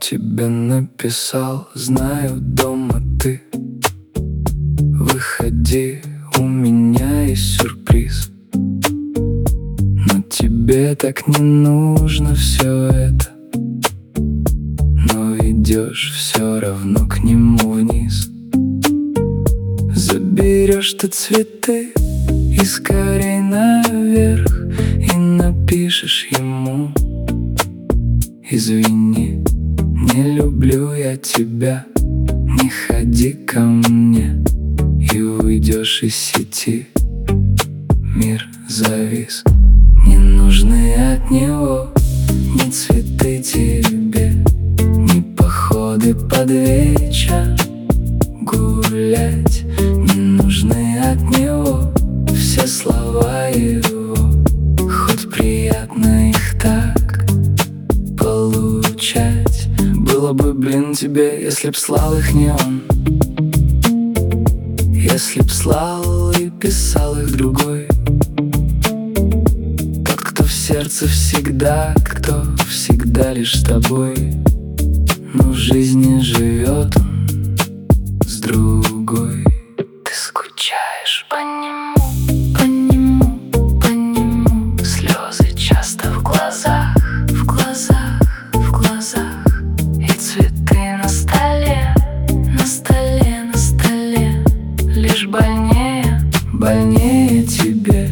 тебе написал, знаю, дома ты. Выходи, у меня есть сюрприз. Но тебе так не нужно все это, но идешь все равно к нему вниз. Заберешь ты цветы и скорей наверх, и напишешь ему: извини, не люблю я тебя, не ходи ко мне. И уйдешь из сети, мир завис. Не нужны от него ни цветы тебе, ни походы под вечер гулять. Не нужны от него все слова его, хоть приятно их так получать. Было бы, блин, тебе, если б слал их не он, если б слал и писал их другой. Тот, кто в сердце всегда, кто всегда лишь с тобой. Но в жизни живет он с другой. Ты скучаешь по нему, по нему, по нему. Слезы часто в глазах, в глазах, в глазах. И цветы на столе, на столе, на столе. Лишь больнее, больнее тебе.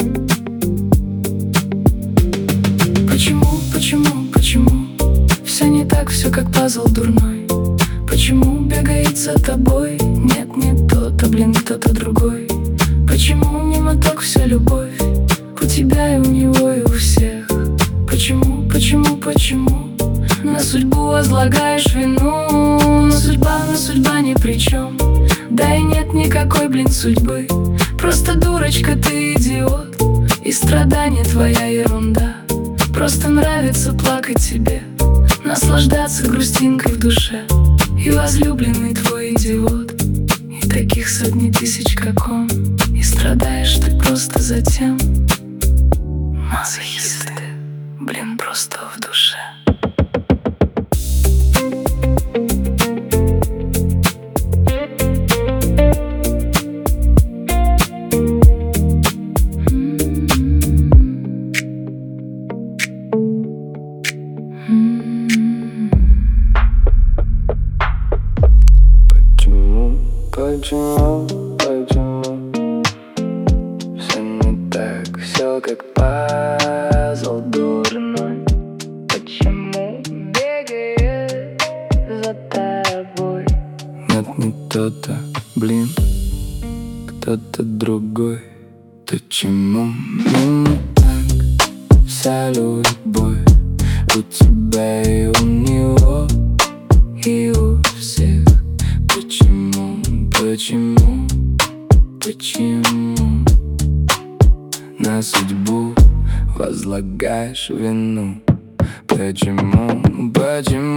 Почему, почему, почему все не так, все как пазл дурной? Почему бегает за тобой? Нет, не тот, а блин, кто-то другой. Почему мимо так вся любовь у тебя и у него и у всех? Почему, почему, почему на судьбу возлагаешь вину? На судьба ни при чем. Да и нет никакой, блин, судьбы. Просто дурочка ты, идиот, и страдания твоя ерунда. Просто нравится плакать тебе, наслаждаться грустинкой в душе. И возлюбленный твой идиот, и таких сотни тысяч, как он. И страдаешь ты просто затем. Мазохисты, блин, просто в душе. Почему, почему все не так, все как пазл дурной? Почему бегает за тобой? Нет, не кто-то, блин, кто-то другой. Почему не так вся любовь у тебя и у него, и у всех? Почему, почему, почему на судьбу возлагаешь вину? Почему, почему,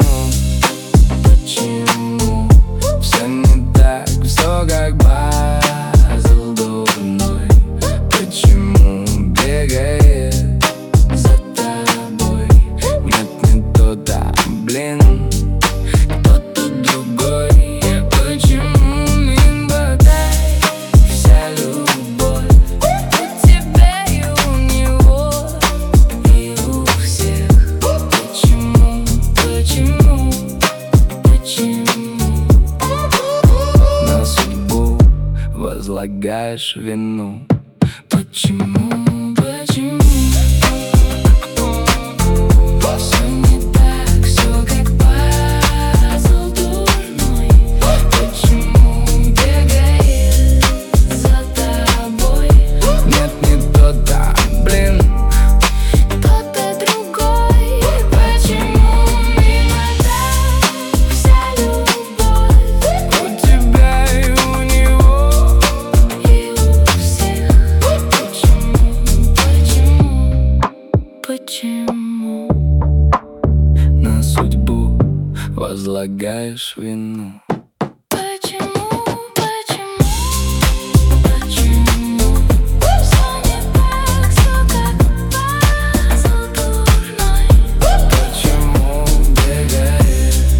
почему все не так, все как пазл дурной? Почему бегает за тобой? Нет, не тот, а блин, кто-то другой. Возлагаешь вину. Почему, почему все не так, все как пазл дурной? Почему бегает за тобой? Нет, не тот, а блин, кто-то другой. Почему мимо так вся любовь у тебя и у него, и у всех? Почему на судьбу возлагаешь вину? Почему бегает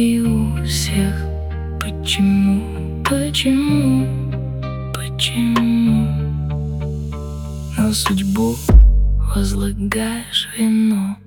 и у всех. Почему, почему, почему на судьбу возлагаешь вину?